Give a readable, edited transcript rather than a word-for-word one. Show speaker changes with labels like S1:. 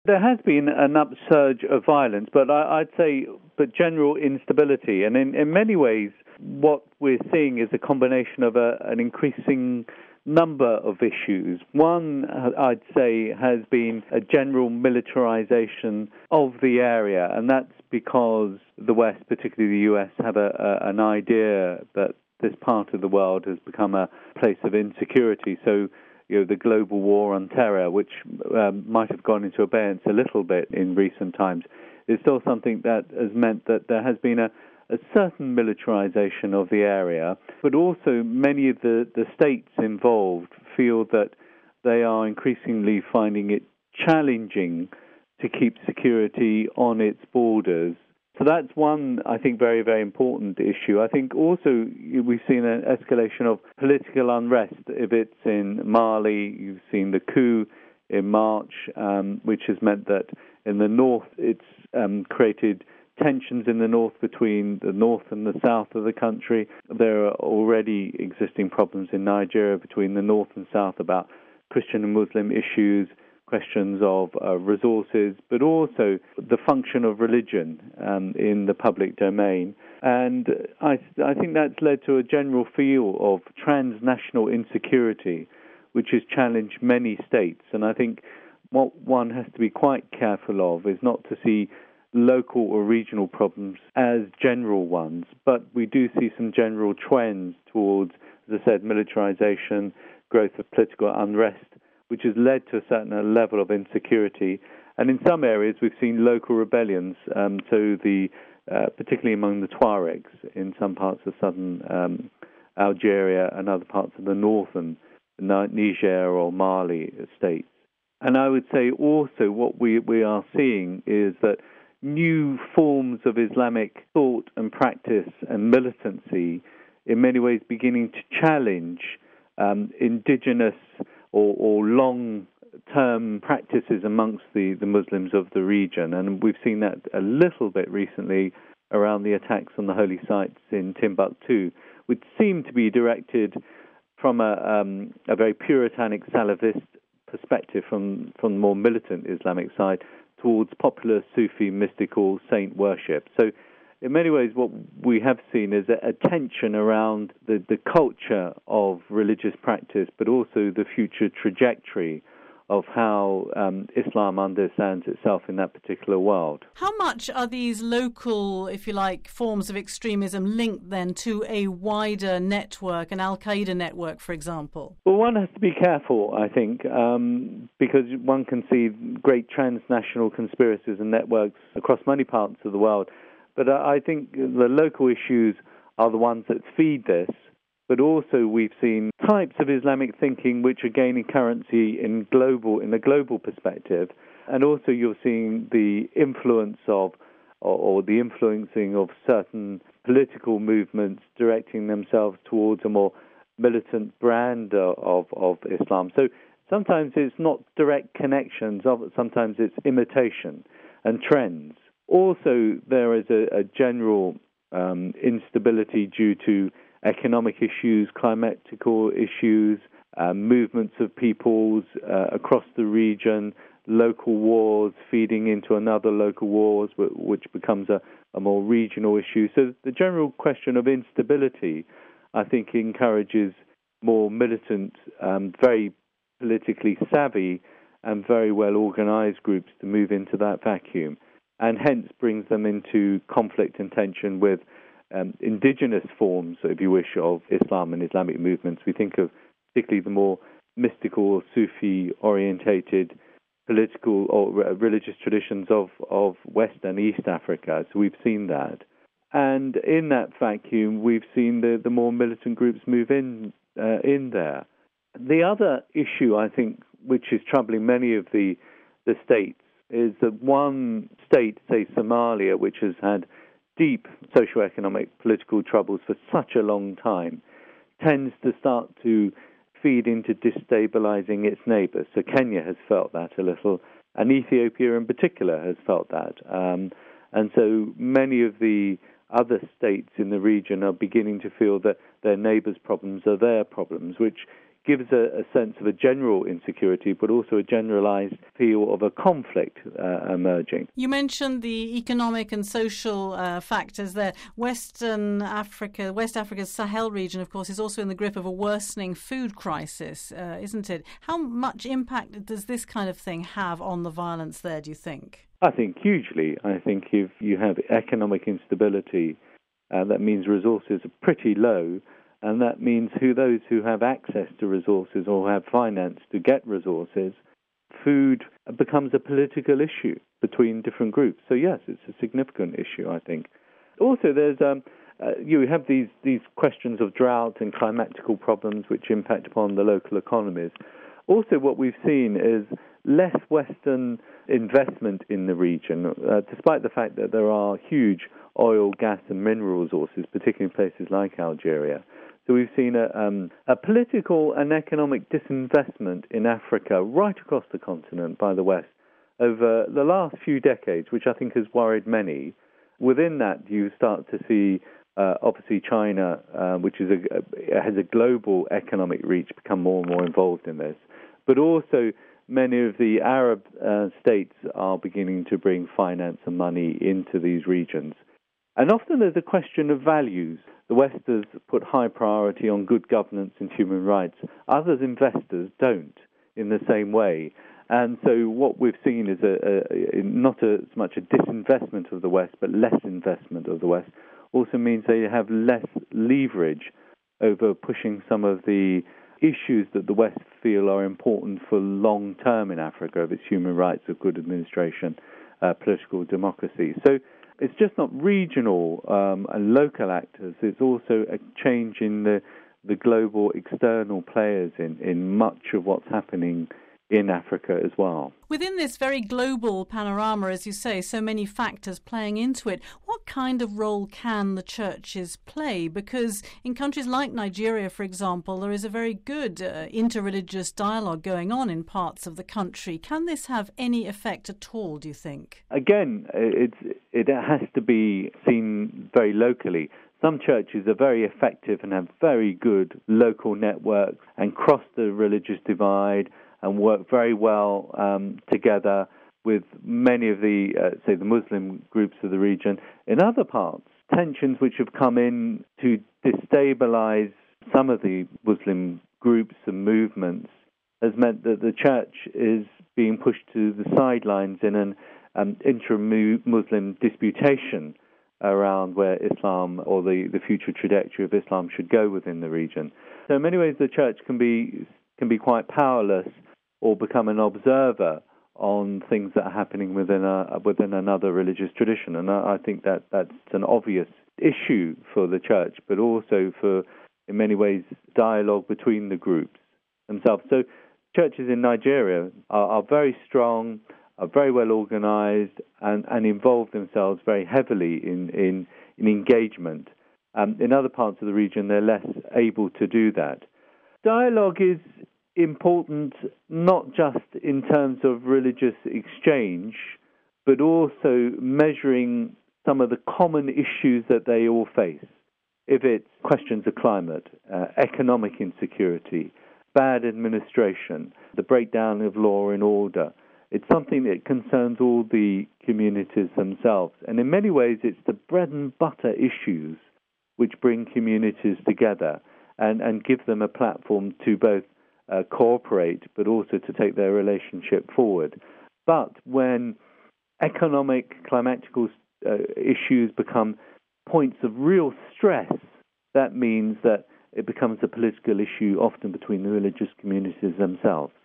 S1: There has been an upsurge of violence, but I'd say general instability. And in many ways, what we're seeing is a combination of an increasing number of issues. One, I'd say, has been a general militarization of the area, and that's because the West, particularly the US, have an idea that this part of the world has become a place of insecurity. So, the global war on terror, which might have gone into abeyance a little bit in recent times, is still something that has meant that there has been a certain militarization of the area, but also many of the states involved feel that they are increasingly finding it challenging to keep security on its borders. So that's one, I think, very, very important issue. I think also we've seen an escalation of political unrest. If it's in Mali, you've seen the coup in March, which has meant that in the north it's created tensions in the north between the north and the south of the country. There are already existing problems in Nigeria between the north and south about Christian and Muslim issues, questions of resources, but also the function of religion in the public domain. And I think that's led to a general feel of transnational insecurity, which has challenged many states. And I think what one has to be quite careful of is not to see local or regional problems as general ones, but we do see some general trends towards, as I said, militarization, growth of political unrest, which has led to a certain level of insecurity. And in some areas, we've seen local rebellions, particularly among the Tuaregs in some parts of southern Algeria and other parts of the northern Niger or Mali states. And I would say also what we are seeing is that new forms of Islamic thought and practice and militancy in many ways beginning to challenge indigenous or long-term practices amongst the Muslims of the region. And we've seen that a little bit recently around the attacks on the holy sites in Timbuktu, which seem to be directed from a very Puritanic Salafist perspective from the more militant Islamic side towards popular Sufi mystical saint worship. So in many ways what we have seen is a tension around the culture of religious practice, but also the future trajectory of how Islam understands itself in that particular world.
S2: How much are these local, if you like, forms of extremism linked then to a wider network, an Al-Qaeda network, for example?
S1: Well, one has to be careful, I think, because one can see great transnational conspiracies and networks across many parts of the world. But I think the local issues are the ones that feed this. But also we've seen types of Islamic thinking which are gaining currency in a global perspective. And also you're seeing the influence of, or the influencing of certain political movements directing themselves towards a more militant brand of Islam. So sometimes it's not direct connections, sometimes it's imitation and trends. Also there is a general instability due to economic issues, climatical issues, movements of peoples across the region, local wars feeding into another local wars, which becomes a more regional issue. So the general question of instability, I think, encourages more militant, very politically savvy and very well-organized groups to move into that vacuum, and hence brings them into conflict and tension with indigenous forms, if you wish, of Islam and Islamic movements. We think of particularly the more mystical, Sufi-orientated political or religious traditions of West and East Africa. So we've seen that. And in that vacuum, we've seen the more militant groups move in there. The other issue, I think, which is troubling many of the states, is that one state, say Somalia, which has had deep socioeconomic political troubles for such a long time, tends to start to feed into destabilizing its neighbors. So Kenya has felt that a little, and Ethiopia in particular has felt that. And so many of the other states in the region are beginning to feel that their neighbors' problems are their problems, which gives a sense of a general insecurity, but also a generalized feel of a conflict emerging.
S2: You mentioned the economic and social factors there. West Africa's Sahel region, of course, is also in the grip of a worsening food crisis, isn't it? How much impact does this kind of thing have on the violence there, do you think?
S1: I think hugely. I think if you have economic instability, that means resources are pretty low, and that means those who have access to resources or have finance to get resources, food becomes a political issue between different groups. So yes, it's a significant issue, I think. Also, there's you have these questions of drought and climatical problems which impact upon the local economies. Also, what we've seen is less Western investment in the region, despite the fact that there are huge oil, gas and mineral resources, particularly in places like Algeria. So we've seen a political and economic disinvestment in Africa right across the continent by the West over the last few decades, which I think has worried many. Within that, you start to see, obviously, China, which has a global economic reach, become more and more involved in this. But also, many of the Arab states are beginning to bring finance and money into these regions. And often there's a question of values. The West has put high priority on good governance and human rights. Others investors don't in the same way. And so what we've seen is not as much a disinvestment of the West, but less investment of the West. Also means they have less leverage over pushing some of the issues that the West feel are important for long term in Africa, of its human rights, of good administration, political democracy. So it's just not regional and local actors. It's also a change in the global external players in much of what's happening in Africa as well.
S2: Within this very global panorama, as you say, so many factors playing into it, what kind of role can the churches play? Because in countries like Nigeria, for example, there is a very good interreligious dialogue going on in parts of the country. Can this have any effect at all, do you think?
S1: Again, it has to be seen very locally. Some churches are very effective and have very good local networks and cross the religious divide and work very well together with many of the, say, the Muslim groups of the region. In other parts, tensions which have come in to destabilize some of the Muslim groups and movements has meant that the church is being pushed to the sidelines in an intra-Muslim disputation around where Islam or the future trajectory of Islam should go within the region. So in many ways the church can be quite powerless or become an observer on things that are happening within another religious tradition. And I think that's an obvious issue for the church, but also for, in many ways, dialogue between the groups themselves. So churches in Nigeria are very strong, are very well organized, and involve themselves very heavily in engagement. In other parts of the region, they're less able to do that. Dialogue is important not just in terms of religious exchange, but also measuring some of the common issues that they all face. If it's questions of climate, economic insecurity, bad administration, the breakdown of law and order, it's something that concerns all the communities themselves. And in many ways, it's the bread and butter issues which bring communities together and give them a platform to both cooperate, but also to take their relationship forward. But when economic, climatical issues become points of real stress, that means that it becomes a political issue often between the religious communities themselves.